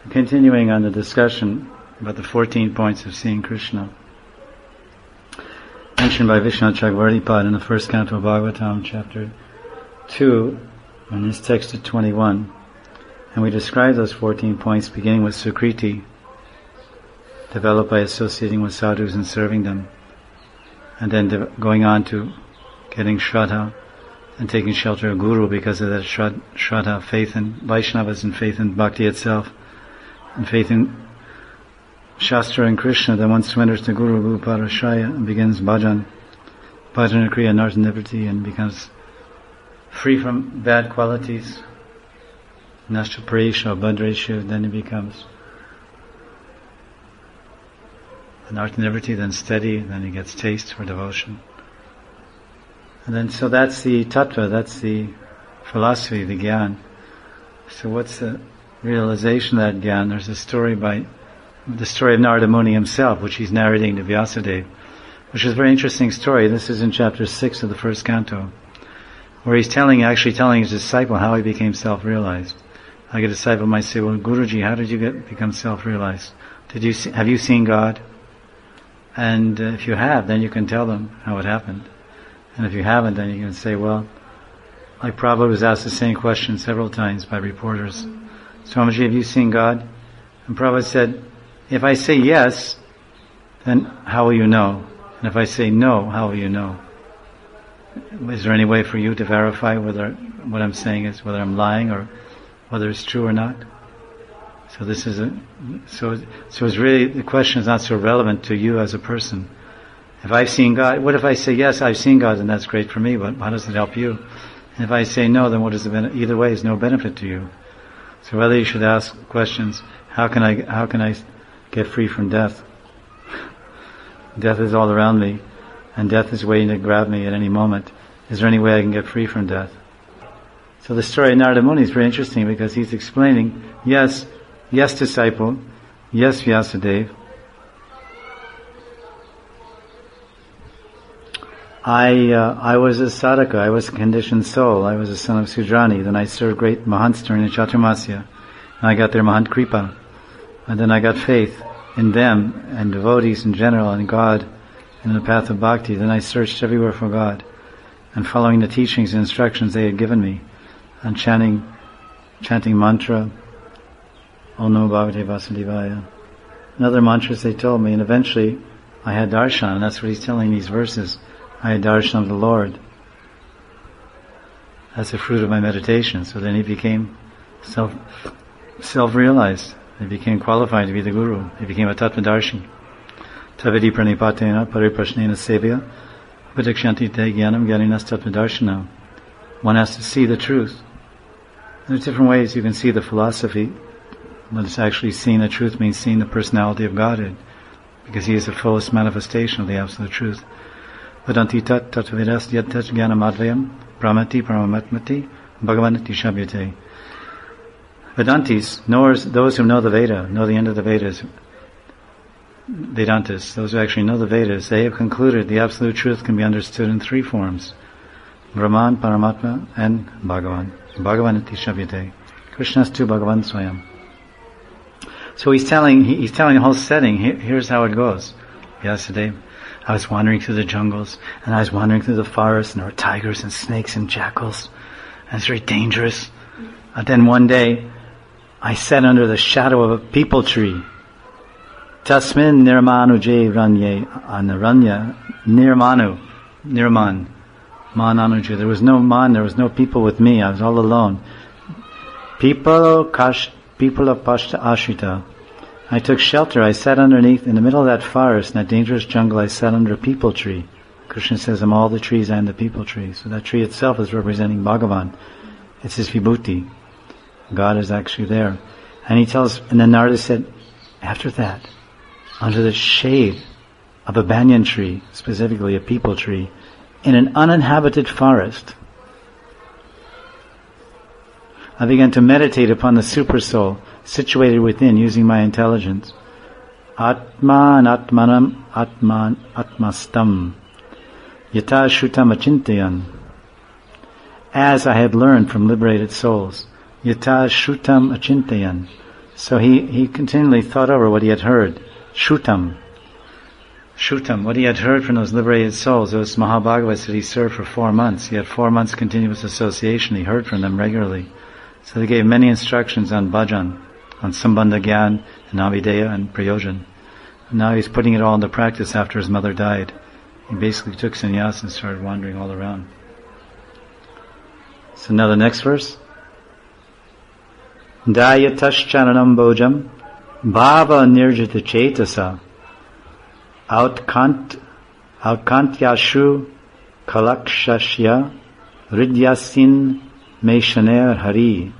Continuing on the discussion about the 14 points of seeing Krishna, mentioned by Vishwanath Chakravartipad in the first canto of Bhagavatam, chapter 2, in his text at 21. And we describe those 14 points beginning with Sukriti, developed by associating with sadhus and serving them, and then going on to getting Shraddha and taking shelter of Guru because of that Shraddha, faith in Vaishnavas and faith in Bhakti itself, and faith in Shastra and Krishna. Then one surrenders to Guru Parashraya and begins bhajan kriya, nartanivriti, and becomes free from bad qualities, nashta paresha, bhadresha. Then he becomes nartanivriti, then steady, then he gets taste for devotion. And then, so that's the tattva, that's the philosophy, the gyan. So what's the realization of that gyan? There's the story of Narada Muni himself, which he's narrating to Vyasadeva, which is a very interesting story. This is in chapter 6 of the first canto, where he's telling his disciple how he became self-realized. Like a disciple might say, well, Guruji, how did you become self-realized? Have you seen God? And if you have, then you can tell them how it happened. And if you haven't, then you can say, well, like Prabhupada was asked the same question several times by reporters. Swamiji, have you seen God? And Prabhupada said, if I say yes, then how will you know? And if I say no, how will you know? Is there any way for you to verify whether what I'm saying is, whether I'm lying or whether it's true or not? So this is so it's really, the question is not so relevant to you as a person. If I've seen God, what if I say yes, I've seen God, then that's great for me, but how does it help you? And if I say no, then what is the benefit? Either way is no benefit to you. So whether you should ask questions, how can I get free from death? Death is all around me, and death is waiting to grab me at any moment. Is there any way I can get free from death? So the story of Narada Muni is very interesting because he's explaining, yes disciple, yes Vyasadeva, I was a sadhaka, I was a conditioned soul, I was a son of Sudrani, then I served great Mahants during the Chaturmasya, and I got their Mahant Kripa, and then I got faith in them, and devotees in general, and God, and in the path of bhakti. Then I searched everywhere for God, and following the teachings and instructions they had given me, and chanting mantra, Om Namo Bhagavate Vasudevaya, and other mantras they told me, and eventually I had darshan, and that's what he's telling these verses. I had darshan of the Lord. That's the fruit of my meditation. So then he became self-realized. He became qualified to be the Guru. He became a Tattvadarshi. Tavidi pranipatena pariprashnena sevya upadakshanti te jnanam gyaninas tattvadarshana. One has to see the truth. There's different ways you can see the philosophy, but it's actually seeing the truth means seeing the personality of Godhead, because He is the fullest manifestation of the Absolute Truth. Vedanti tat tattvavidas yad tat jnanamadvayam brahmati paramamatmati bhagavanati shabhyate. Vedantis, knowers, those who know the Veda, know the end of the Vedas, Vedantis, those who actually know the Vedas, they have concluded the Absolute Truth can be understood in three forms: Brahman, Paramatma, and Bhagavan. Bhagavanati shabhyate. Krishnastu Bhagavan Swayam. So he's telling the whole setting. Here's how it goes. Yesterday, I was wandering through the jungles, and I was wandering through the forest, and there were tigers and snakes and jackals, and it's very dangerous. And then one day, I sat under the shadow of a peepal tree. Tasmin nirmanu jay ranye anaranya nirman mananuja. There was no man, there was no people with me. I was all alone. People of Pashta Ashrita. I took shelter. I sat underneath, in the middle of that forest, in that dangerous jungle. I sat under a peepal tree. Krishna says, I'm all the trees, I am the peepal tree. So that tree itself is representing Bhagavan. It's his vibhuti. God is actually there. And then Narada said, after that, under the shade of a banyan tree, specifically a peepal tree, in an uninhabited forest, I began to meditate upon the Supersoul situated within, using my intelligence. Atman Atmanam Atman Atmastam Yata Shrutam Achintayan. As I had learned from liberated souls, Yata Shrutam Achintayan, So he continually thought over what he had heard. Shutam, what he had heard from those liberated souls. Those Mahabhagavats that he served for 4 months. He had 4 months continuous association. He heard from them regularly. So they gave many instructions on bhajan, on Sambandha Gyan, and Abhideya, and Prayojan. And now he's putting it all into practice after his mother died. He basically took sannyas and started wandering all around. So now the next verse. Dayataschananam bojam bhava nirjita chetasa outkantyashu kalakshashya ridyasin meshaner hari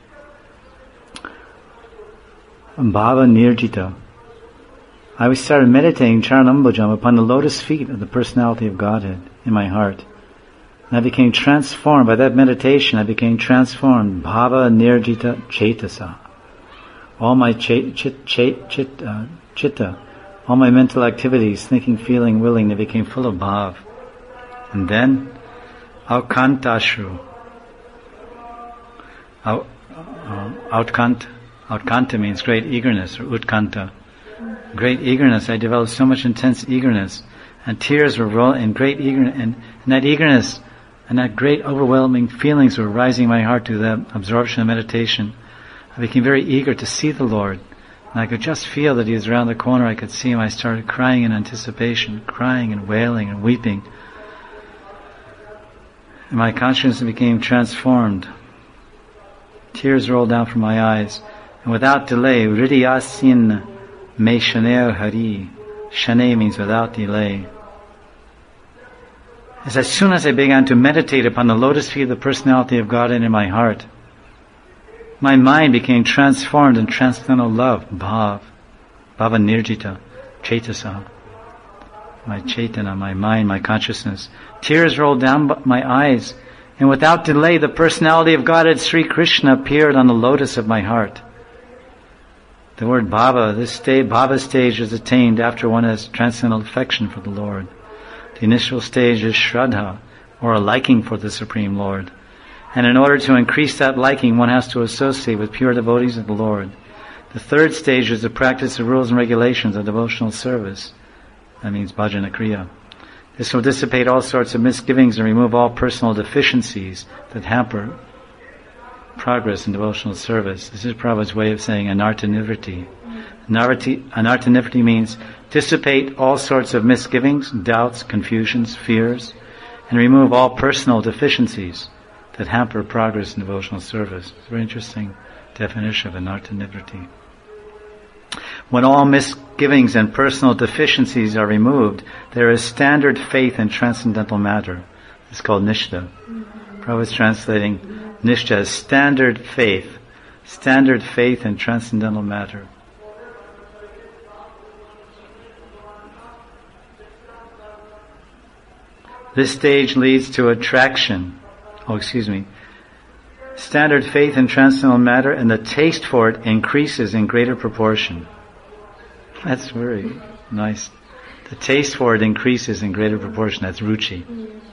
bhava nirjita. I started meditating Charanambojam upon the lotus feet of the personality of Godhead in my heart. And I became transformed. By that meditation, I became transformed. Bhava nirjita chetasa. All my chitta, all my mental activities, thinking, feeling, willing, they became full of bhav. And then, outkantashu. Outkanta means great eagerness, or utkanta. Great eagerness. I developed so much intense eagerness. And tears were rolling in great eagerness. And that eagerness and that great overwhelming feelings were rising in my heart to the absorption of meditation. I became very eager to see the Lord. And I could just feel that He was around the corner. I could see Him. I started crying in anticipation, crying and wailing and weeping. And my consciousness became transformed. Tears rolled down from my eyes. And without delay, Ridyasin me shaner hari. Shane means without delay. As soon as I began to meditate upon the lotus feet of the personality of God in my heart, my mind became transformed in transcendental love, bhava nirjita, chetasa. My chetana, my mind, my consciousness. Tears rolled down my eyes, and without delay the personality of Godhead Sri Krishna appeared on the lotus of my heart. The word bhava, bhava stage is attained after one has transcendental affection for the Lord. The initial stage is shraddha, or a liking for the Supreme Lord. And in order to increase that liking, one has to associate with pure devotees of the Lord. The third stage is the practice of rules and regulations of devotional service. That means bhajana kriya. This will dissipate all sorts of misgivings and remove all personal deficiencies that hamper progress in devotional service. This is Prabhupada's way of saying anartha nivriti. Anartha nivriti means dissipate all sorts of misgivings, doubts, confusions, fears, and remove all personal deficiencies that hamper progress in devotional service. It's a very interesting definition of anartha nivriti. When all misgivings and personal deficiencies are removed, there is standard faith in transcendental matter. It's called nishtha. Prabhupada is translating nishtha as standard faith in transcendental matter. This stage leads to attraction. Standard faith in transcendental matter, and the taste for it increases in greater proportion. That's very nice. The taste for it increases in greater proportion. That's ruchi.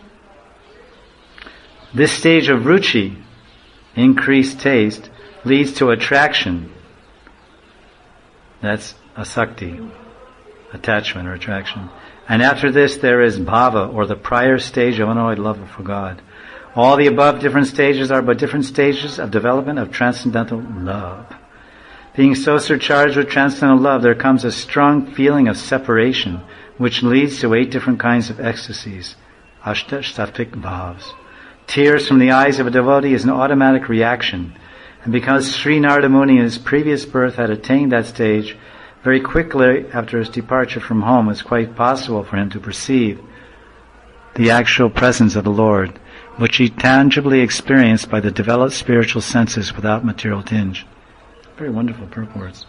This stage of ruchi, increased taste, leads to attraction. That's asakti, attachment or attraction. And after this there is bhava, or the prior stage of unalloyed love for God. All the above different stages are but different stages of development of transcendental love. Being so surcharged with transcendental love, there comes a strong feeling of separation, which leads to 8 different kinds of ecstasies, ashta sattvic bhavs. Tears from the eyes of a devotee is an automatic reaction, and because Sri Narada Muni in his previous birth had attained that stage, very quickly after his departure from home, it's quite possible for him to perceive the actual presence of the Lord, which he tangibly experienced by the developed spiritual senses without material tinge. Very wonderful purports.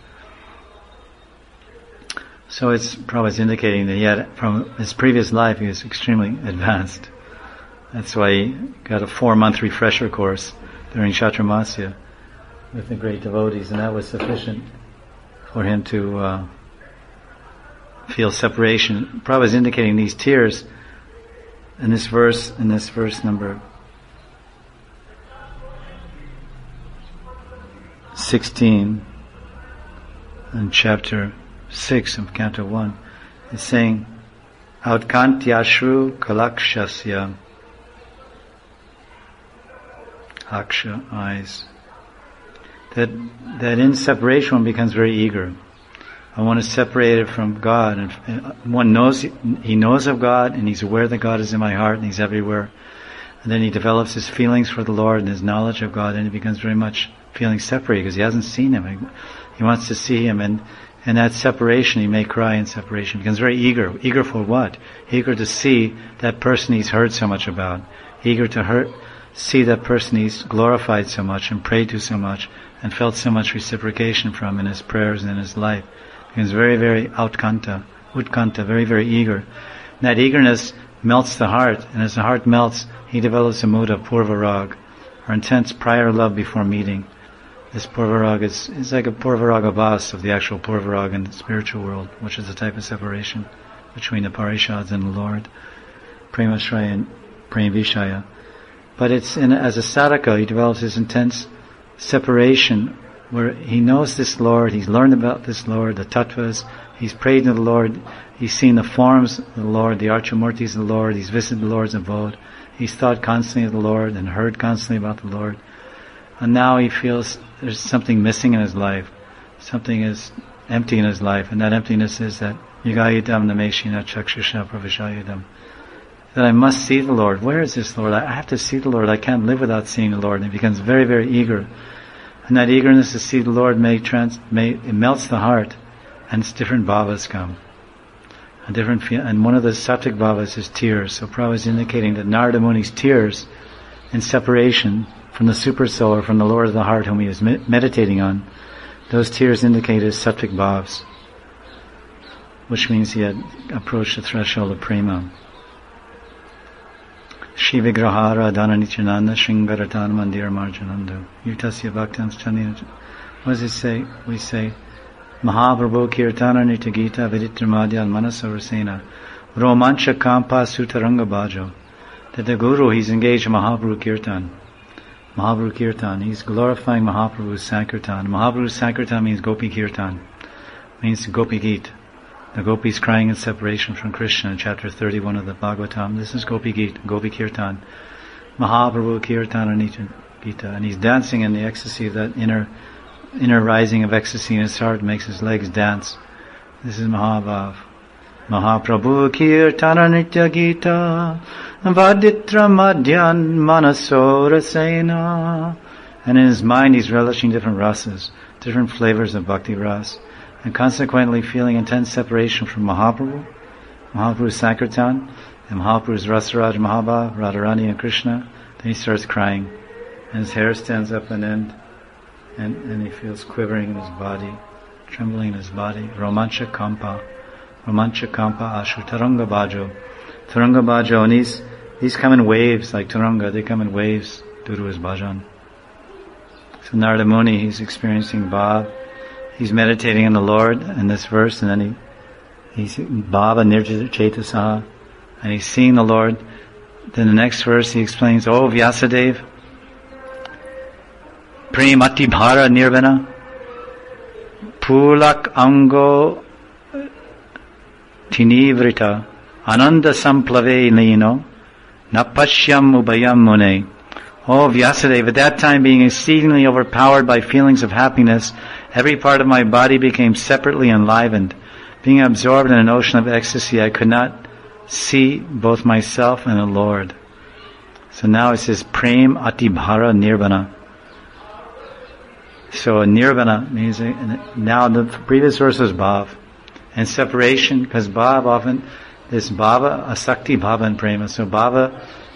So it's probably indicating that he had, from his previous life, he was extremely advanced. That's why he got a 4-month refresher course during Chaturmasya with the great devotees, and that was sufficient for him to feel separation. Prabhupada is indicating these tears in this verse number 16. in chapter 6 of Canto 1, is saying, Outkantyashru kalakshasya. Aksha, eyes. That in separation one becomes very eager. I want to separate it from God, and one knows, he knows of God, and he's aware that God is in my heart, and he's everywhere. And then he develops his feelings for the Lord and his knowledge of God, and he becomes very much feeling separated because he hasn't seen him. He wants to see him, and that separation, he may cry in separation. He becomes very eager. Eager for what? Eager to see that person he's heard so much about. Eager to see that person he's glorified so much and prayed to so much and felt so much reciprocation from in his prayers and in his life. He becomes very, very utkanta, very, very eager. And that eagerness melts the heart, and as the heart melts, he develops a mood of purvarag, or intense prior love before meeting. This purvarag is like a purvaraga bhas of the actual purvarag in the spiritual world, which is a type of separation between the parishads and the Lord, premashraya and premvishaya. But it's as a sadhaka, he develops this intense separation where he knows this Lord, he's learned about this Lord, the tattvas, he's prayed to the Lord, he's seen the forms of the Lord, the archamurtis of the Lord, he's visited the Lord's abode, he's thought constantly of the Lord and heard constantly about the Lord. And now he feels there's something missing in his life, something is empty in his life, and that emptiness is that yugayidam nameshina chakshusha pravishayidam. That I must see the Lord. Where is this Lord? I have to see the Lord. I can't live without seeing the Lord. And he becomes very, very eager. And that eagerness to see the Lord it melts the heart, and different bhavas come. And one of the sattvic bhavas is tears. So Prabhupada is indicating that Narada Muni's tears in separation from the super soul or from the Lord of the heart whom he was meditating on, those tears indicate his sattvic bhavas, which means he had approached the threshold of prema. Shivigrahara Dhananityananda Shringaratan Mandir Marjananda Yutasya Bhaktam Chandina. What does it say? We say Mahaprabhu Kirtana Nitagita Viditramadhyal Manasarasena Romancha Kampa Sutaranga Bhajo. That the Guru, he's engaged in Mahaprabhu Kirtan. Mahaprabhu Kirtan, he's glorifying Mahaprabhu's Sankirtan. Mahaprabhu's Sankirtan means Gopi Kirtan, means Gopi Gita. The gopis crying in separation from Krishna in chapter 31 of the Bhagavatam. This is Gopi Gita, Gopi Kirtan. Mahaprabhu Kirtana Gita. And he's dancing in the ecstasy of that inner rising of ecstasy in his heart, makes his legs dance. This is Mahabhav. Mahaprabhu Kirtana Nitya Gita Vaditra Madhyan Manasorasena. And in his mind he's relishing different rasas, different flavors of bhakti ras, and consequently feeling intense separation from Mahaprabhu's Sankirtan, and Mahaprabhu's Rasaraj Mahabhav, Radharani and Krishna. Then he starts crying, and his hair stands up on end, and he feels quivering in his body, trembling in his body. Romancha Kampa Ashu Taranga Bhajo. Taranga Bhajo, and these come in waves like Taranga, they come in waves due to his bhajan. So Narada Muni, he's experiencing bhav. He's meditating on the Lord in this verse, and then he's Bhava Nirjitasaha, and he's seeing the Lord. Then the next verse he explains, Oh Vyasadeva, Premati Bhara Nirvana, Pulak Ango Tinivrita, Ananda Samplave Lino, Napashyam Ubayam Mune. Oh Vyasadeva, at that time being exceedingly overpowered by feelings of happiness, every part of my body became separately enlivened. Being absorbed in an ocean of ecstasy, I could not see both myself and the Lord. So now it says Prem Atibhara Nirvana. So Nirvana means, now the previous verse was Bhav. And separation, because Bhav often, there's Bhava, Asakti, Bhava and Prema. So Bhava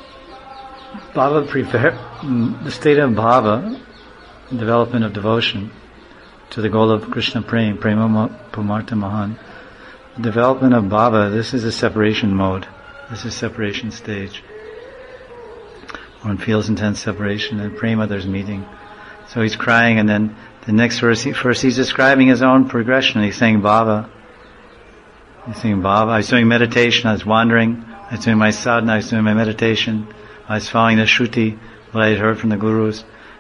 the state of Bhava, development of devotion to the goal of Krishna Prema, Prema Pumarta Mahan. Development of Bhava, this is a separation mode. This is separation stage. One feels intense separation, and Prema there's meeting. So he's crying, and then the next verse, first he's describing his own progression. He's saying Bhava. He's saying Bhava. I was doing meditation, I was wandering, I was doing my sadhana, I was doing my meditation, I was following the Shruti, what I had heard from the Gurus.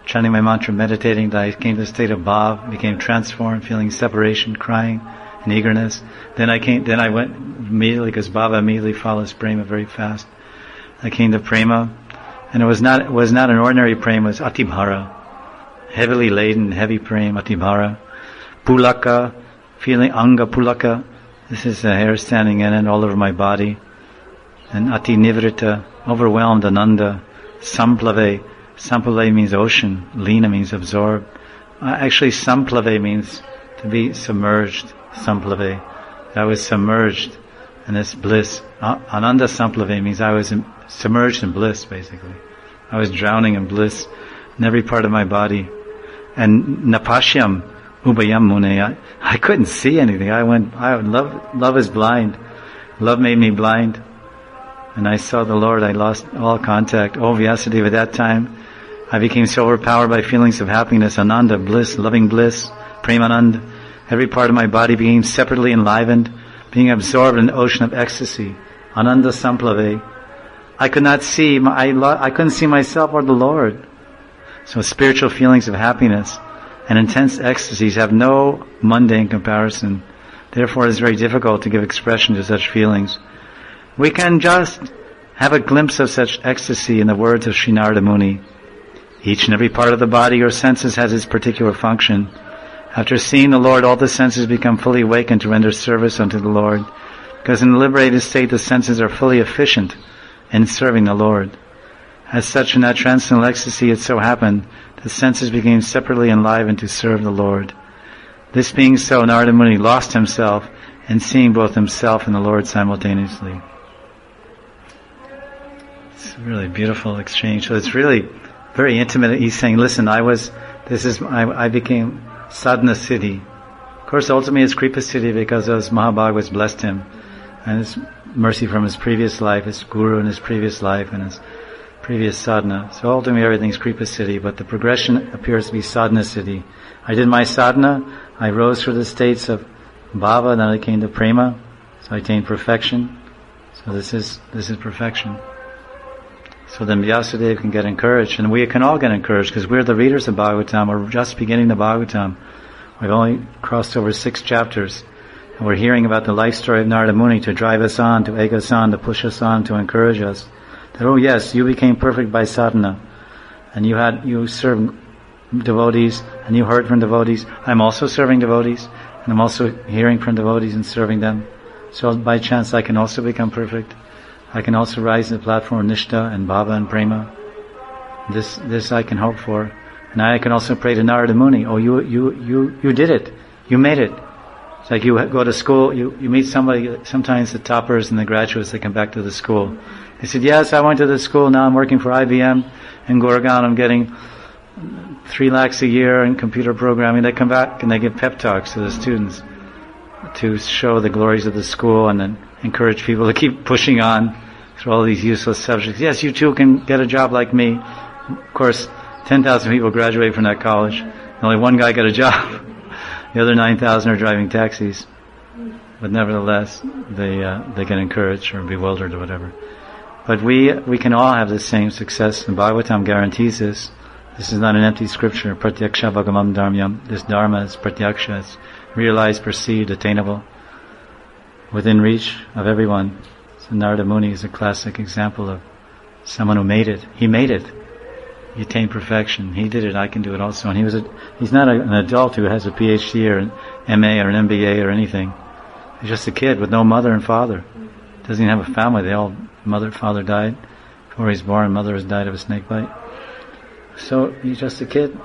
chanting my mantra, meditating, that I came to the state of bhav, became transformed, feeling separation, crying, and eagerness. Then I went immediately, because bhava immediately follows prema very fast. I came to prema, and it was not an ordinary prema, it was atibhara, heavily laden, heavy prema, atibhara. Pulaka, feeling anga pulaka, this is the hair standing in it all over my body. And ati nivrita, overwhelmed, ananda. Samplave means ocean, lina means absorbed. Actually, samplave means to be submerged, samplave. I was submerged in this bliss. Ananda samplave means I was submerged in bliss, basically. I was drowning in bliss in every part of my body. And napashyam ubayam mune, I couldn't see anything. Love is blind. Love made me blind. And I saw the Lord, I lost all contact. Oh, Vyasadeva, at that time, I became so overpowered by feelings of happiness, ananda, bliss, loving bliss, premanand. Every part of my body became separately enlivened, being absorbed in an ocean of ecstasy. Ananda samplave. I couldn't see myself or the Lord. So spiritual feelings of happiness and intense ecstasies have no mundane comparison. Therefore, it is very difficult to give expression to such feelings. We can just have a glimpse of such ecstasy in the words of Sri Narada Muni. Each and every part of the body or senses has its particular function. After seeing the Lord, all the senses become fully awakened to render service unto the Lord, because in the liberated state the senses are fully efficient in serving the Lord. As such, in that transcendental ecstasy it so happened, the senses became separately enlivened to serve the Lord. This being so, Narada Muni lost himself in seeing both himself and the Lord simultaneously. It's a really beautiful exchange. So it's really very intimate. He's saying, listen, I became sadhana siddhi. Of course, ultimately it's kripa siddhi because those Mahabhagavats blessed him. And his mercy from his previous life, his guru in his previous life, and his previous sadhana. So ultimately everything's kripa siddhi, but the progression appears to be sadhana siddhi. I did my sadhana, I rose through the states of bhava, then I came to prema, so I attained perfection. So this is perfection. So then Vyasadeva can get encouraged, and we can all get encouraged, because we're the readers of Bhagavatam. We're just beginning the Bhagavatam. We've only crossed over 6 chapters, and we're hearing about the life story of Narada Muni to drive us on, to egg us on, to push us on, to encourage us. That, oh yes, you became perfect by sadhana, and you served devotees, and you heard from devotees. I'm also serving devotees, and I'm also hearing from devotees and serving them. So by chance I can also become perfect. I can also rise to the platform of Nishta and Bhava and Prema. This I can hope for. And I can also pray to Narada Muni. Oh, you did it. You made it. It's like you go to school, you meet somebody, sometimes the toppers and the graduates, they come back to the school. They said, yes, I went to the school, now I'm working for IBM in Gurgaon, I'm getting 3 lakhs a year in computer programming. They come back and they give pep talks to the students to show the glories of the school and then encourage people to keep pushing on through all these useless subjects. Yes, you too can get a job like me. Of course, 10,000 people graduate from that college. Only one guy got a job. The other 9,000 are driving taxis. But nevertheless, they get encouraged or bewildered or whatever. But we can all have the same success, and Bhagavatam guarantees this. This is not an empty scripture. Pratyaksha bhagamam dharmyam. This dharma is pratyaksha. It's realized, perceived, attainable, within reach of everyone. So Narada Muni is a classic example of someone who made it. He made it. He attained perfection. He did it. I can do it also. And he's not an adult who has a PhD or an MA or an MBA or anything. He's just a kid with no mother and father. Doesn't even have a family. Father died before he's born. Mother has died of a snake bite. So he's just a kid.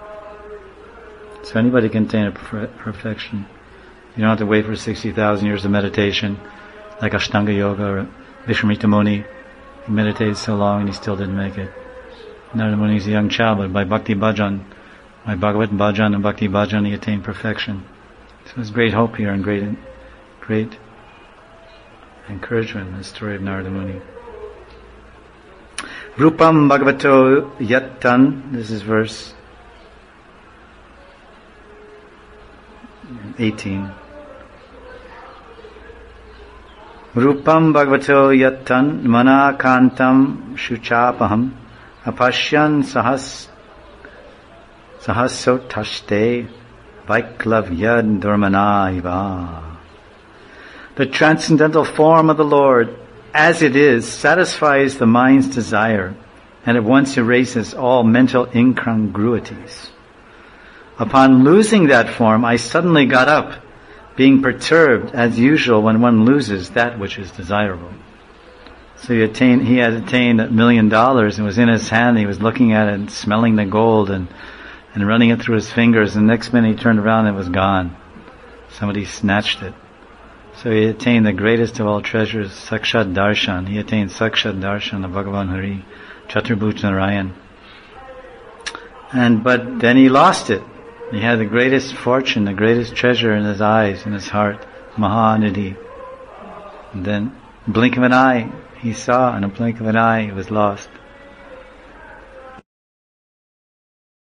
So anybody can attain a perfection. You don't have to wait for 60,000 years of meditation, like Ashtanga Yoga or Vishwamitra Muni. He meditated so long and he still didn't make it. Narada Muni is a young child, but by Bhakti Bhajan, by Bhagavat Bhajan and Bhakti Bhajan, he attained perfection. So there's great hope here and great encouragement in the story of Narada Muni. Rupam Bhagavato Yattan, this is verse 18. Rupam Bhagavato Yattan Mana Kantam Shuchapaham Apashyan Sahasot tashte Vaiklavyad Durmanaiva. The transcendental form of the Lord, as it is, satisfies the mind's desire and at once erases all mental incongruities. Upon losing that form, I suddenly got up, being perturbed as usual when one loses that which is desirable. So he had attained $1 million and was in his hand. He was looking at it and smelling the gold and running it through his fingers. And the next minute he turned around and it was gone. Somebody snatched it. So he attained the greatest of all treasures, Sakshat Darshan. He attained Sakshat Darshan of Bhagavan Hari, Chaturbhuj Narayan. But then he lost it. He had the greatest fortune, the greatest treasure in his eyes, in his heart, Mahanidhi. And then, blink of an eye, he saw, in a blink of an eye, it was lost.